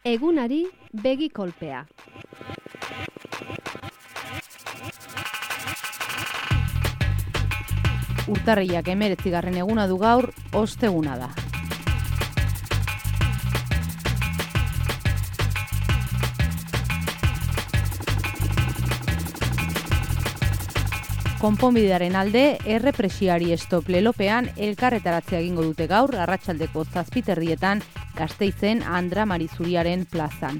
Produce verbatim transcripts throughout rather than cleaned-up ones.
Egunari begi kolpea. Urtarrilak hemeretzigarren eguna du gaur, osteguna da. Konponbidearen alde, errepresioari stop lelopean elkarretaratzea egingo dute gaur, arratsaldeko zazpiterdietan Gasteizen Andra Marizuriaren plazan.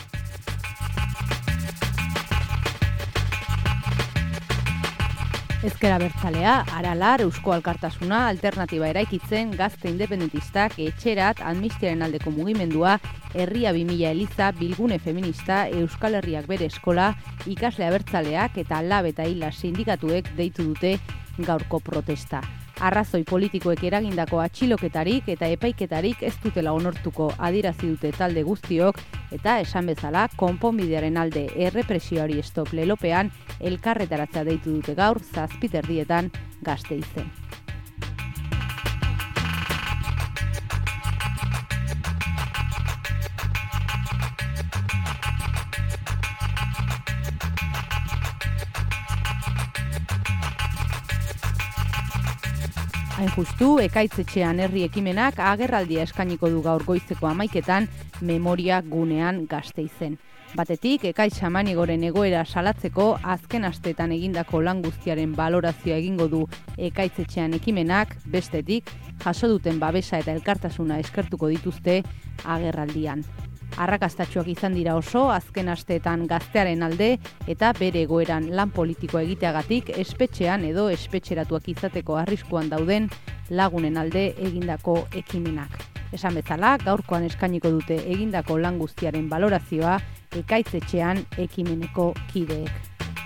Ezker Abertzalea, Aralar, Eusko Alkartasuna, alternatiba eraikitzen, gazte independentistak, etxerat, amnistiaren aldeko mugimendua, Herria bi mila Eliza, Bilgune Feminista, Euskal Herriak bere eskola, ikasle abertzaleak eta lab eta hila sindikatuek deitu dute gaurko protesta. Arrazoi politikoek eragindako atxiloketarik eta epaiketarik ez dutela onortuko adierazi dute talde guztiok eta esan bezala konponbidearen alde errepresioari stop lelopean elkarretaratzea deitu dute gaur zazpiterdietan Gasteizen. Hain justu, Ekaitzetxean herri ekimenak agerraldia eskainiko du gaur goizeko hamaiketan memoria gunean Gasteizen. Batetik, Ekaitz Samanigoren egoera salatzeko azken asteetan egindako lan guztiaren balorazioa egingo du Ekaitzetxean ekimenak, bestetik, jaso duten babesa eta elkartasuna eskertuko dituzte agerraldian. Arrakastatsuak izan dira oso, azken asteetan gaztearen alde eta bere egoeran lan politikoa egiteagatik espetxean edo espetxeratuak izateko arriskuan dauden lagunen alde egindako ekimenak. Esan bezala, gaurkoan eskainiko dute egindako lan guztiaren balorazioa Ekaitzetxean ekimeneko kideek.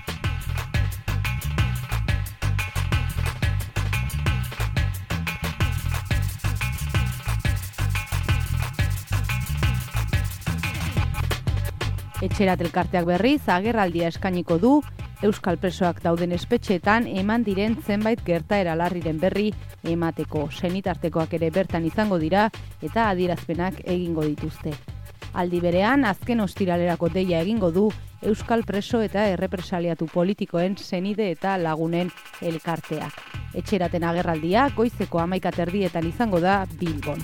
Etxerat elkarteak berriz, agerraldia eskainiko du, euskal presoak dauden espetxeetan eman diren zenbait gertaera larriren berri emateko. Senitartekoak ere bertan izango dira eta adierazpenak egingo dituzte. Aldi berean, azken ostiralerako deia egingo du euskal preso eta errepresaliatu politikoen senide eta lagunen elkarteak. Etxeraten agerraldia goizeko hamaika terdietan izango da Bilbon.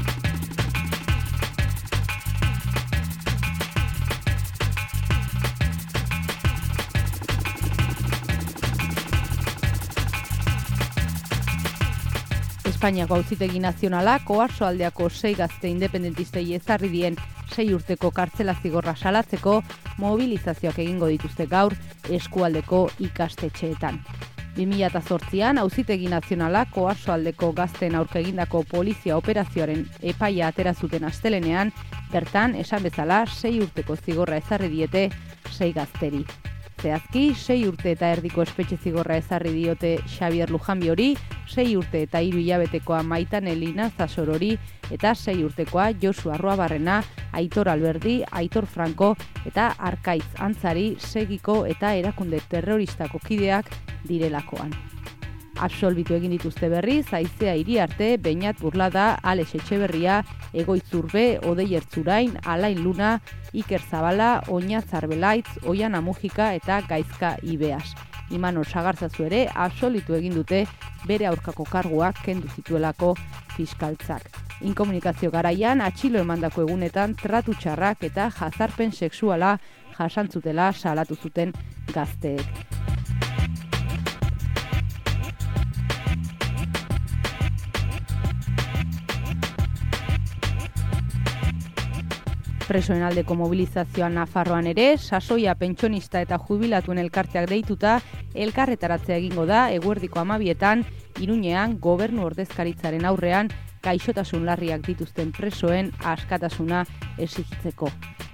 Espainiako Auzitegi Nazionalak Oarsoaldeako sei gazte independentistei ezarri dien sei urteko kartzela zigorra salatzeko mobilizazioak egingo dituzte gaur eskualdeko ikastetxeetan. bi mila zortzian Auzitegi Nazionalak Oarsoaldeko gazteen aurka egindako polizia operazioaren epaia atera zuten astelenean, bertan esan bezala sei urteko zigorra ezarri diete sei gazteri. Zehazki, sei urte eta erdiko espetxe zigorra ezarri diote Xabier Lujanbiori, sei urte eta hiru hilabetekoa Maitane Linazazorori eta sei urtekoa Josu Arruabarrena, Aitor Alberdi, Aitor Franco eta Arkaiz Antzari segiko eta erakunde terroristako kideak direlakoan. Absolbitu egin dituzte berriz, Aizea Iriarte, Beñat Burlada, Alex Etxeberria, Egoitz Urbe, Odei Ertzurain, Alain Luna, Iker Zabala, Oñatz Arbelaitz, Oiana Mujika eta Gaizka Ibeas. Imanol Sagartzazu ere absolbitu egin dute bere aurkako karguak kendu zituelako fiskaltzak. Inkomunikazio garaian atxilo emandako egunetan tratu txarrak eta jazarpen sexuala jasantzutela salatu zuten gazteek. Presoen aldeko mobilizazioan Nafarroan ere, sasoia pentsionista eta jubilatuen elkarteak deituta, elkarretaratzea egingo da eguerdiko hamabietan, Iruñean gobernu ordezkaritzaren aurrean gaixotasun larriak dituzten presoen askatasuna exigitzeko.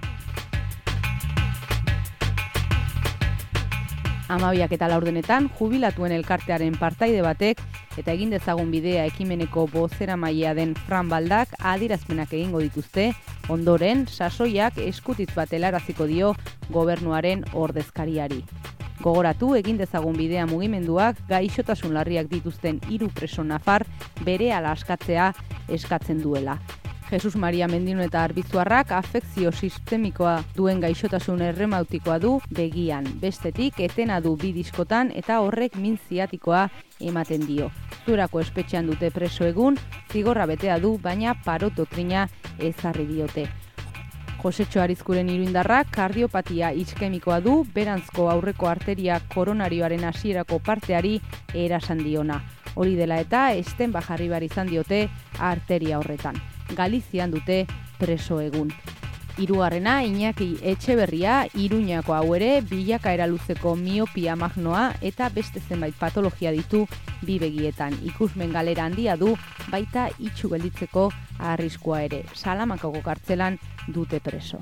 Hamabiak eta laurdenetan, jubilatuen elkartearen partaide batek eta egin dezagun bidea ekimeneko bozeramailea den Fran Baldak adierazpenak egingo dituzte, ondoren sasoiak eskutitz bat helaraziko dio gobernuaren ordezkariari. Gogoratu egin dezagun bidea mugimenduak gaixotasun larriak dituzten hiru preso nafar berehala askatzea eskatzen duela. Jesus Maria Mendino eta Arbizuarrak afekzio sistemikoa duen gaixotasun erremautikoa du begian. Bestetik, etena du bi diskotan eta horrek min ziatikoa ematen dio. Zurako espetxean dute preso egun, zigorra betea du, baina parototrina ezarri diote. Josetxo Arizkuren iruindarrak kardiopatia iskemikoa du, berantzko aurreko arteria koronarioaren hasierako parteari erasan diona. Hori dela eta esten bajarri behar izan diote arteria horretan. Galizian dute preso egun. Hirugarrena Iñaki Etxeberria, Iruñako hau ere, bilakaera luzeko miopia magnoa eta beste zenbait patologia ditu bi begietan. Ikusmen galera handia du, baita itxu gelditzeko arriskua ere. Salamakako kartzelan dute preso.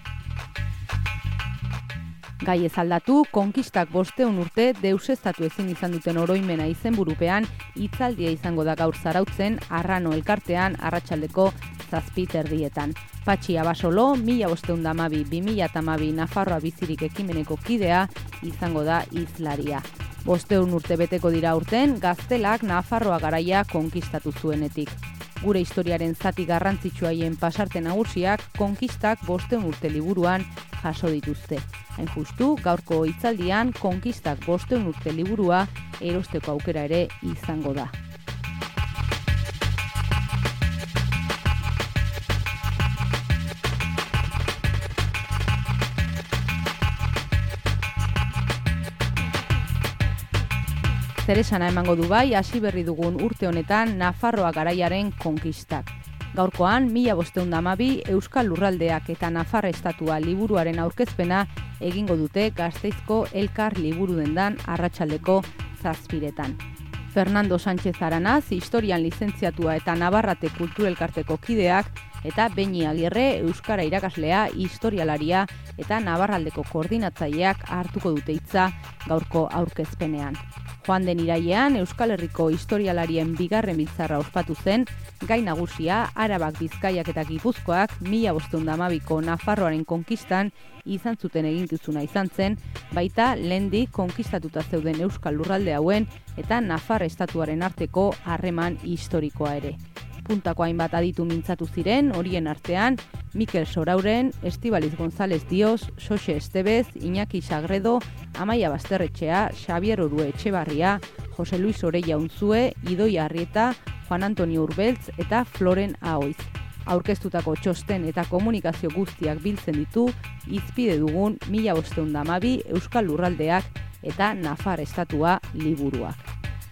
Gai ez aldatu, konkistak bosteun urte deuseztatu ezin izan duten oroimena izenburupean hitzaldia izango da gaur Zarautzen, Arrano elkartean arratsaldeko zazpi erdietan. Patxi Abasolo, mila bosteun damabi, bi mila tamabi Nafarroa bizirik ekimeneko kidea izango da hizlaria. Bosteun urte beteko dira urten, Gaztelak Nafarroa garaia konkistatu zuenetik. Gure historiaren zati garrantzitsuaien pasarte nagusiak konkistak bosteun urte liburuan jaso dituzte. Hain justu, gaurko hitzaldian konkistak bosteun urte liburua erosteko aukera ere izango da. Zeresana emango du bai, hasi berri dugun urte honetan Nafarroa garaiaren konkistak. Gaurkoan, mila bosteun damabi Euskal Lurraldeak eta Nafar Estatua liburuaren aurkezpena egingo dute Gasteizko Elkar liburu dendan arratsaldeko zazpiretan. Fernando Sánchez Aranaz, historian lizentziatua eta Nabarrate Kulturelkarteko kideak, eta Beñi Agirre, Euskara irakaslea, historialaria eta Nabarraldeko koordinatzaileak hartuko dute hitza gaurko aurkezpenean. Joan den irailean, Euskal Herriko historialarien bigarren biltzarra ospatu zen, gai nagusia Arabak, Bizkaiak eta Gipuzkoak mila bosteun damabiko Nafarroaren konkistan izan zuten eginkizuna izan zen, baita lehendik konkistatuta zeuden Euskal Lurralde hauen eta Nafar Estatuaren arteko harreman historikoa ere. Puntako hainbat aditu mintzatu ziren, horien artean, Mikel Sorauren, Estibaliz González Dios, Xoxe Estebez, Iñaki Sagredo, Amaia Basterretxea, Xabier Orue Etxebarria, Jose Luis Oreia Unzue, Idoia Arrieta, Juan Antonio Urbeltz eta Floren Aoiz. Aurkeztutako txosten eta komunikazio guztiak biltzen ditu, izpide dugun mila bosteun damabi Euskal Lurraldeak eta Nafar Estatua liburuak.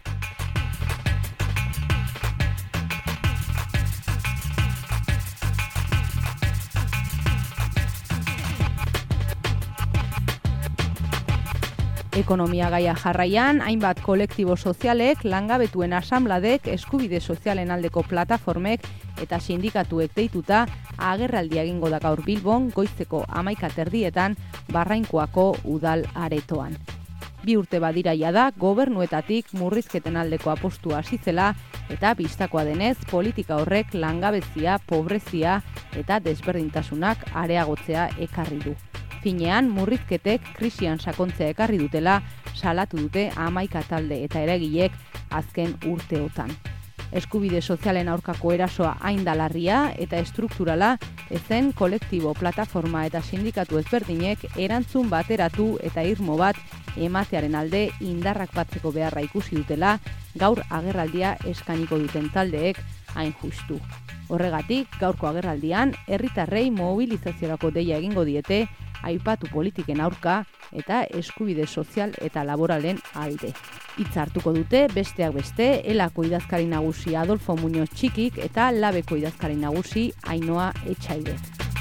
Ekonomia gaia jarraian, hainbat kolektibo sozialek, langabetuen asanbladek, eskubide sozialen aldeko plataformek eta sindikatuek deituta agerraldia egingo da gaur Bilbon goizeko hamaika terdietan Barrainkoako udal aretoan. Bi urte badira jada gobernuetatik murrizketen aldeko apostua hasi zela eta bistakoa denez politika horrek langabezia, pobrezia eta desberdintasunak areagotzea ekarri du. Finean, murrizketek krisian sakontzea ekarri dutela salatu dute hamaika talde eta eragilek azken urteotan. Eskubide sozialen aurkako erasoa hain da larria eta estrukturala ezen kolektibo, plataforma eta sindikatu ezberdinek erantzun bateratu eta irmo bat ematearen alde indarrak batzeko beharra ikusi dutela gaur agerraldia eskainiko duten taldeek hain justu. Horregatik, gaurko agerraldian, herritarrei mobilizaziorako deia egingo diete, aipatu politiken aurka eta eskubide sozial eta laboralen alde. Hitza hartuko dute besteak beste Elako idazkari nagusi Adolfo Muñoz Txikik eta Labeko idazkari nagusi Ainhoa Etxaide.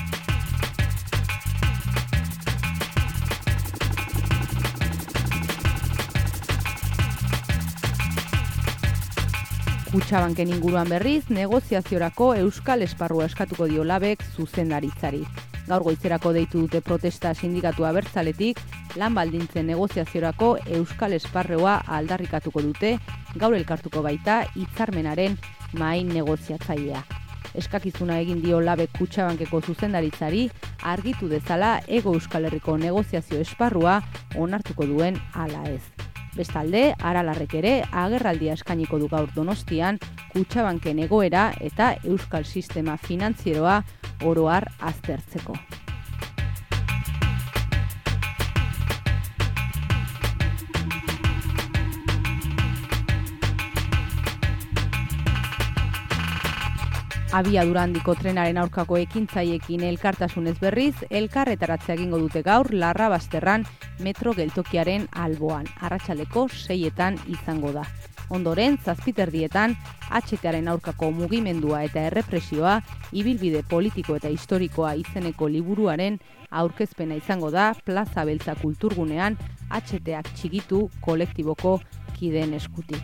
Kutxabanken inguruan berriz, negoziaziorako euskal esparrua eskatuko dio Labek zuzendaritzari. Gaur goizerako deitu dute protesta sindikatu abertzaletik, lan baldintzen negoziaziorako euskal esparrua aldarrikatuko dute, gaur elkartuko baita hitzarmenaren mahai negoziatzailea. Eskakizuna egin dio Labek Kutxabankeko zuzendaritzari argitu dezala Hego Euskal Herriko negoziazio esparrua onartuko duen ala ez. Bestalde, Aralarrek ere agerraldia eskainiko du gaur Donostian Kutxabanken egoera eta euskal sistema finantzieroa oro har aztertzeko. Abiadura handiko trenaren aurkako ekintzaiekin elkartasunez berriz, elkarretaratzea egingo dute gaur Larrabasterran metro geltokiaren alboan. Arratsaldeko seietan izango da. Ondoren, zazpiterdietan, H T-aren aurkako mugimendua eta errepresioa, ibilbide politiko eta historikoa izeneko liburuaren aurkezpena izango da Plaza Beltza kulturgunean H T-ak txigitu kolektiboko kideen eskutik.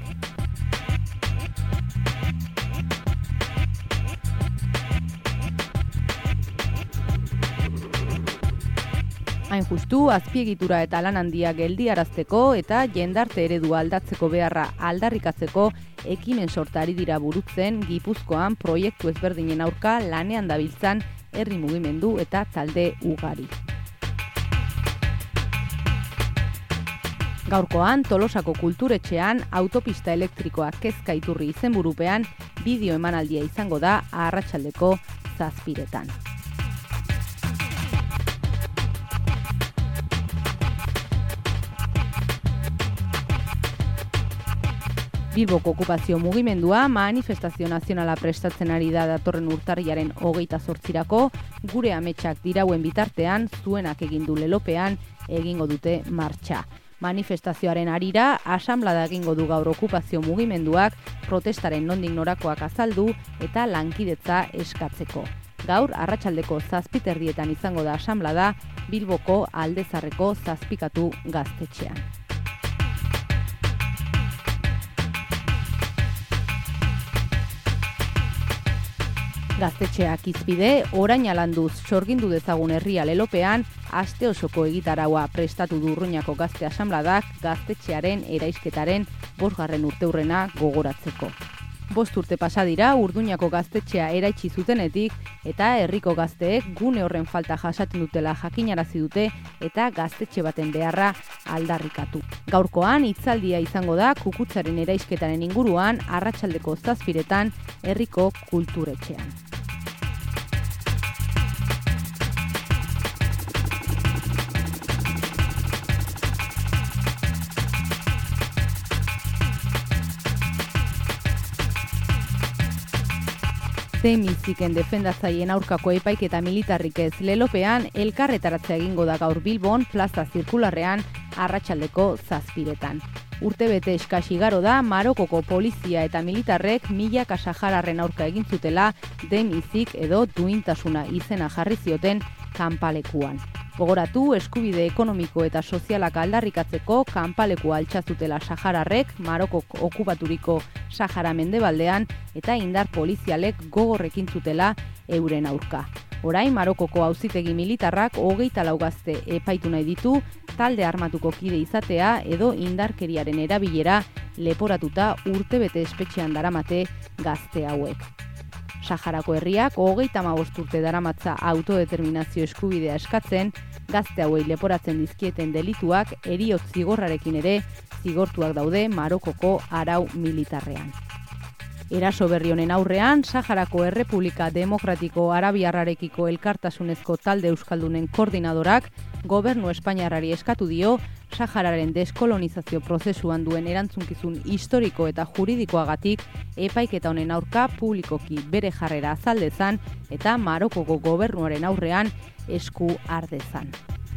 Hain justu, azpiegitura eta lan handia geldiarazteko eta jendarte eredua aldatzeko beharra aldarrikatzeko ekimen sortari dira burutzen Gipuzkoan proiektu ezberdinen aurka lanean dabiltzan herri mugimendu eta talde ugari. Gaurkoan, Tolosako kulturetxean autopista elektrikoa kezka iturri izenburupean bideo emanaldia izango da arratsaldeko zazpiretan. Bilboko okupazio mugimendua manifestazio nazionala prestatzen ari da datorren urtarrilaren hogeita zortzirako, gure ametsak dirauen bitartean zuenak egin du lelopean egingo dute martxa. Manifestazioaren harira, asanblada egingo du gaur okupazio mugimenduak protestaren nondik norakoak azaldu eta lankidetza eskatzeko. Gaur, arratsaldeko zazpiterdietan izango da asanblada Bilboko Aldezarreko Zazpikatu gaztetxean. Gaztetxeak izpide, orain alanduz sorgindu dezagun herria lelopean, aste osoko egitaraua prestatu du Urruñako Gazte Asanbladak gaztetxearen eraisketaren bosgarren urteurrena gogoratzeko. Bost urte pasa dira Urduñako gaztetxea eraitsi zutenetik eta herriko gazteek gune horren falta jasaten dutela jakinarazi dute eta gaztetxe baten beharra aldarrikatu. Gaurkoan hitzaldia izango da Kukutzaren eraisketaren inguruan arratsaldeko zazpiretan herriko kulturetxean. Demiziken defendatzaien aurkako epaiketa militarrik ez lelopean elkarretaratzea egingo da gaur Bilbon plaza zirkularrean arratsaldeko zazpiretan. Urtebete eskas igaro da Marokoko polizia eta militarrek milaka sahararren aurka egin zutela demizik edo duintasuna izena jarri zioten kanpalekuan. Gogoratu, eskubide ekonomiko eta sozialak aldarrikatzeko kanpalekua altxazutela sahararrek Marokok okupaturiko Sahara mendebaldean eta indar polizialek gogorrekin zutela euren aurka. Orain Marokoko auzitegi militarrak hogeita lau gazte epaitu nahi ditu, talde armatuko kide izatea edo indarkeriaren erabilera leporatuta urtebete espetxean daramate gazte hauek. Saharako herriak hogeita hamabost urte daramatza autodeterminazio eskubidea eskatzen, gazte hauei leporatzen dizkieten delituak heriotz zigorrarekin ere zigortuak daude Marokoko arau militarrean. Eraso berri honen aurrean, Saharako Errepublika Demokratiko Arabiarrarekiko elkartasunezko talde euskaldunen koordinadorak gobernu espainiarrari eskatu dio Sahararen deskolonizazio prozesuan duen erantzunkizun historiko eta juridikoagatik epaiketa honen aurka publikoki bere jarrera azaldezan eta Marokoko gobernuaren aurrean esku ardezan.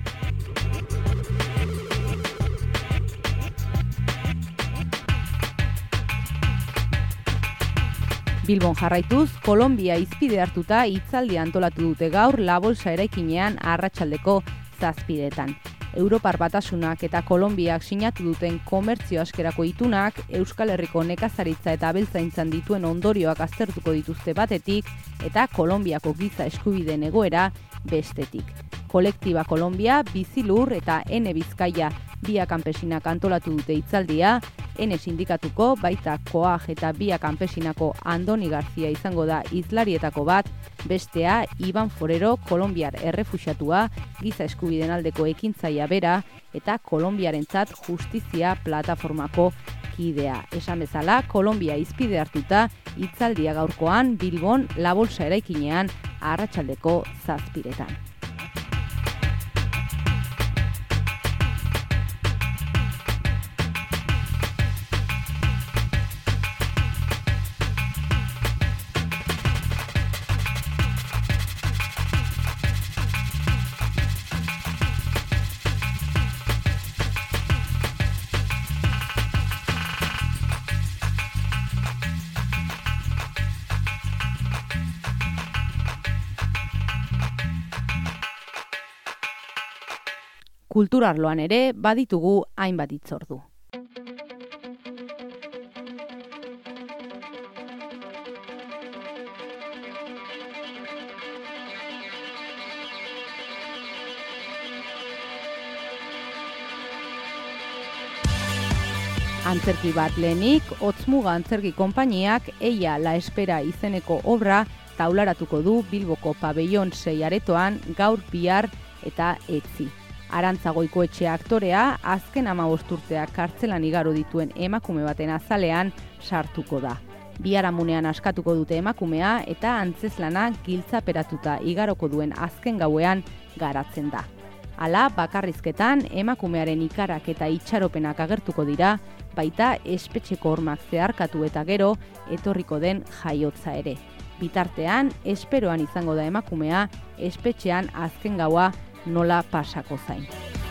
Bilbon jarraituz, Kolonbia izpide hartuta hitzaldia antolatu dute gaur La Bolsa eraikinean arratsaldeko zazpidetan. Europar Batasunak eta Kolonbiak sinatu duten komertzio askerako itunak Euskal Herriko nekazaritza eta abeltzaintzan dituen ondorioak aztertuko dituzte batetik eta Kolonbiako giza eskubideen egoera bestetik. Kolektiba Kolonbia, Bizilur eta Ene Bizkaia Bia Kanpesinak antolatu dute hitzaldia, Ene sindikatuko, baita Koag eta Bia Kanpesinako Andoni Garzia izango da hizlarietako bat, bestea Iban Forero, kolonbiar errefuxiatua, giza eskubideen aldeko ekintzaia bera eta Kolonbiarentzat justizia plataformako kidea. Esan bezala, Kolonbia izpide hartuta Hitzaldia gaurkoan Bilbon La Bolsa eraikinean arratsaldeko zazpiretan. Kulturarloan ere baditugu hainbat hitzordu. Antzerki bat lehenik, Hotzmuga Antzerki Konpainiak Eia La Espera izeneko obra taularatuko du Bilboko Pabellon sei aretoan gaur, bihar eta etzi. Arantza Goikoetxea aktorea azken hamabost urteak kartzelan igaro dituen emakume baten azalean sartuko da. Biharamunean askatuko dute emakumea eta antzeslana giltzaperatuta igaroko duen azken gauean garatzen da. Hala, bakarrizketan emakumearen ikarak eta itxaropenak agertuko dira, baita espetxeko hormak zeharkatu eta gero etorriko den jaiotza ere. Bitartean, esperoan izango da emakumea, espetxean azken gaua nola pasako zain.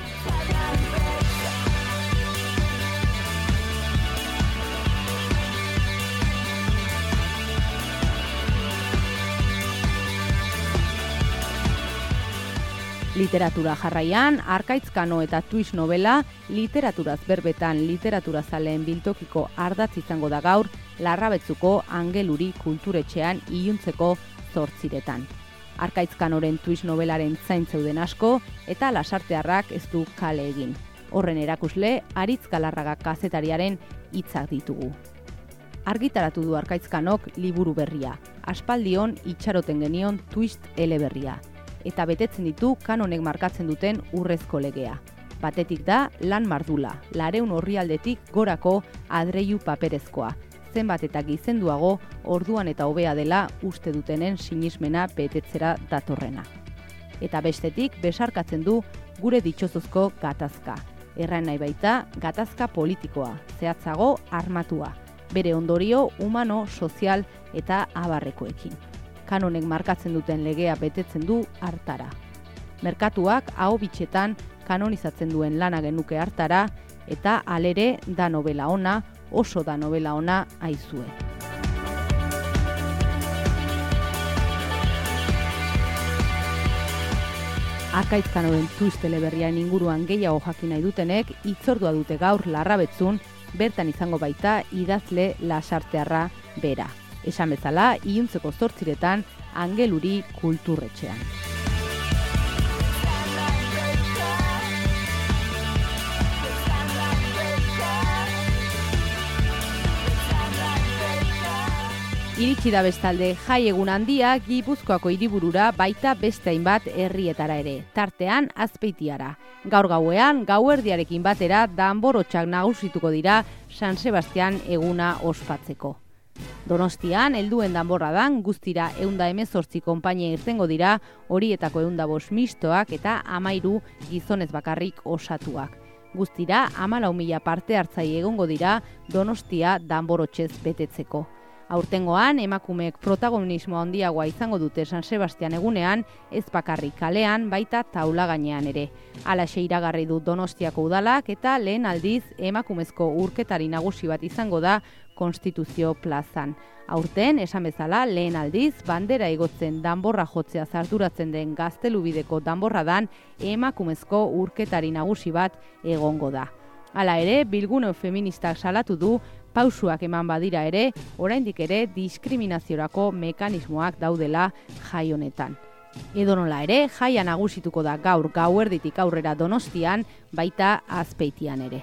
Literatura jarraian, Arkaitz Kano eta Twist novela, literaturaz berbetan literaturazalean biltokiko ardatz izango da gaur, Larrabetzuko Angeluri kulturetxean iluntzeko zortziretan. Arkaitz Kanoren Twist novelaren zain zeuden asko eta lasartearrak ez du kale egin. Horren erakusle, Aritz Galarraga kazetariaren hitzak ditugu. Argitaratu du Arkaitz Kanok liburu berria, aspaldion itxaroten genion Twist eleberria, eta betetzen ditu kanonek markatzen duten urrezko legea. Batetik da lan mardula, lareun orrialdetik gorako adreilu paperezkoa, zenbat eta gizenduago orduan eta hobea dela uste dutenen sinismena betetzera datorrena. Eta bestetik besarkatzen du gure ditxozuzko gatazka. Erran nahi baita gatazka politikoa, zehatzago armatua, bere ondorio humano, sozial eta abarrekoekin. Kanonek markatzen duten legea betetzen du hartara. Merkatuak aho bitxetan kanonizatzen duen lana genuke hartara eta alere da novela ona, oso da novela ona aizue. Arkaitz Kanoren Twist eleberriaren inguruan gehiago jakin nahi dutenek hitzordua dute gaur Larrabetzun, bertan izango baita idazle lasartearra bera. Esan bezala, iluntzeko zortziretan Angeluri kulturretxean. Iritsi da bestalde jai egun handia Gipuzkoako hiriburura baita beste hainbat herrietara ere, tartean Azpeitiara. Gaur gauean, gauerdiarekin batera danborotxak nagusituko dira San Sebastian eguna ospatzeko. Donostian, helduen danborradan guztira ehun eta hemezortzi konpainia irtengo dira, horietako ehun eta bost mistoak eta hamairu gizonez bakarrik osatuak. Guztira hamalau mila parte hartzaile egongo dira Donostia danborotxez betetzeko. Aurtengoan, emakumeek protagonismo handiagoa izango dute San Sebastian egunean, ez bakarrik kalean, baita taula gainean ere. Halaxe iragarri du Donostiako udalak eta lehen aldiz emakumezko urketari nagusi bat izango da Konstituzio plazan. Aurten, esan bezala, lehen aldiz, bandera igotzen danborra jotzea zarduratzen den Gaztelubideko danborradan emakumezko urketari nagusi bat egongo da. Hala ere, bilgune feministak salatu du, pausuak eman badira ere, oraindik ere diskriminaziorako mekanismoak daudela jai honetan. Edonola ere, jaia nagusituko da gaur gauerditik aurrera Donostian, baita Azpeitian ere.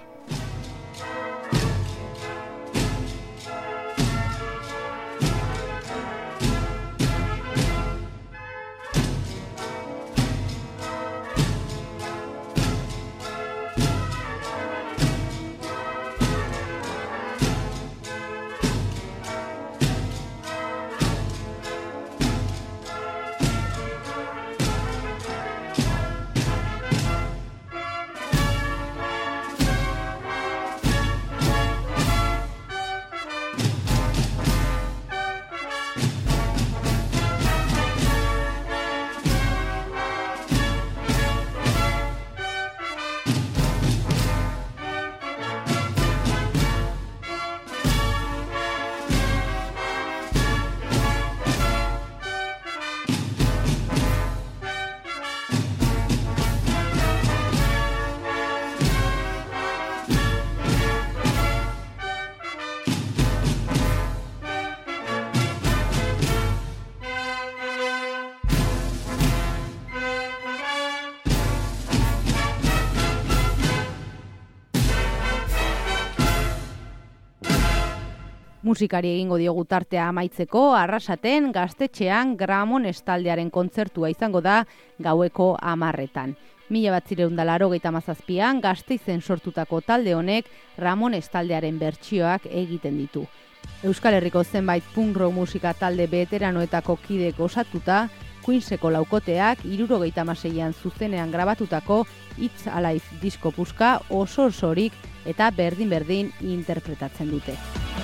Musikari egingo diogu tartea amaitzeko, Arrasaten Gaztetxean Gramones taldearen kontzertua izango da gaueko hamarretan. Mila batzireun da laurogeita hamazazpian Gasteizen sortutako talde honek Ramones taldearen bertsioak egiten ditu. Euskal Herriko zenbait punk rock musika talde veteranoetako kidek osatuta, Queenseko laukoteak hirurogeita hamaseian zuzenean grabatutako It's Alive disko puska oso osorik eta berdin-berdin interpretatzen dute.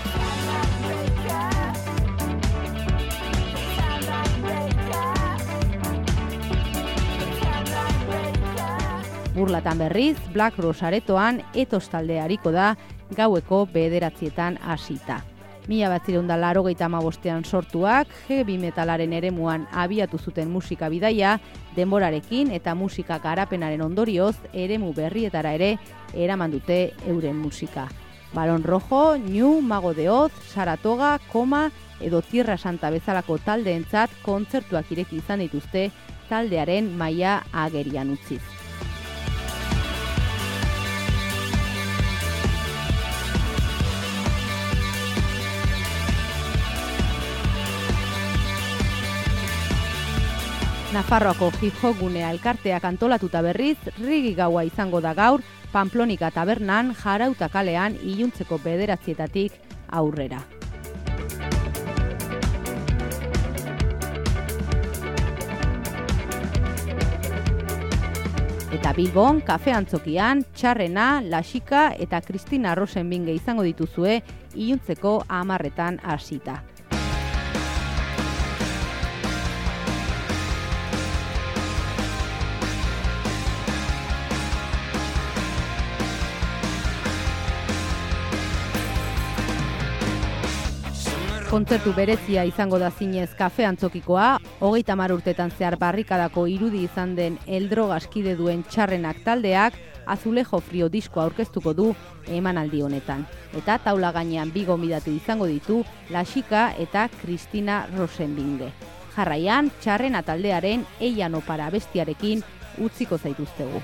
Burlatan berriz, Black Rose aretoan Etos taldea ariko da gaueko bederatzietan hasita. Mila batzireun da laurogeita hamabostean sortuak, heavy metalaren eremuan abiatu zuten musika bidaia, denborarekin eta musika garapenaren ondorioz eremu berrietara ere eraman dute euren musika. Balon Rojo, Ñu, Mago de Oz, Saratoga, Koma edo Tierra Santa bezalako taldeentzat kontzertuak ireki izan dituzte taldearen maila agerian utziz. Nafarroako hip-hop gunea elkarteak antolatuta berriz, rigi gaua izango da gaur, Pamplonika tabernan, Jarauta kalean, iluntzeko bederatzietatik aurrera. Eta Bilbon, kafe antzokian, Txarrena, Laxika eta Kristina Rosenbinge izango dituzue iluntzeko hamarretan hasita. Kontzertu berezia izango da zinez kafe antzokikoa, hogeita hamar urtetan zehar barrikadako irudi izan den eldrogaskide duen Txarrenak taldeak Azulejo Frio diskoa aurkeztuko du emanaldi honetan. Eta taula gainean bi gonbidatu izango ditu Laxika eta Kristina Rosenbinge. Jarraian, Txarrena taldearen Ella no para bestiarekin utziko zaituztegu.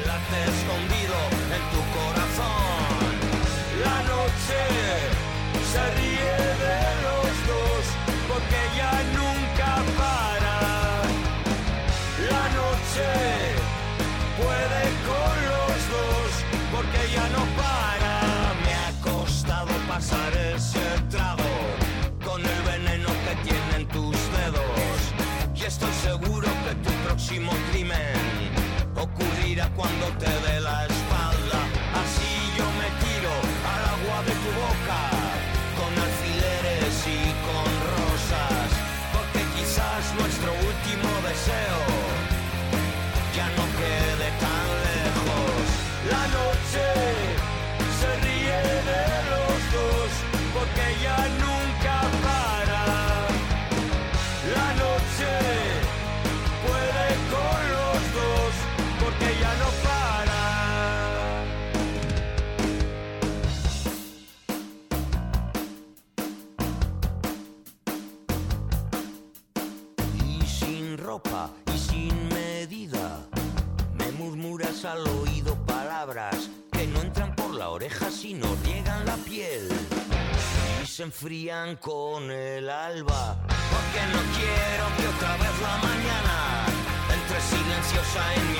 Pasar ese trago con el veneno que tienen tus dedos. Y estoy seguro que tu próximo crimen ocurrirá cuando te dé la espalda. Así yo me tiro al agua de tu boca con alfileres y con rosas, porque quizás nuestro último deseo ya no quede tan lejos. La noche se ríe de porque ya nunca para. La noche puede con los dos porque ya no para. Y sin ropa y sin medida me murmuras al oído palabras que no entran por la oreja sino riegan la piel y se enfrían con el alba, porque no quiero que otra vez la mañana entre silenciosa en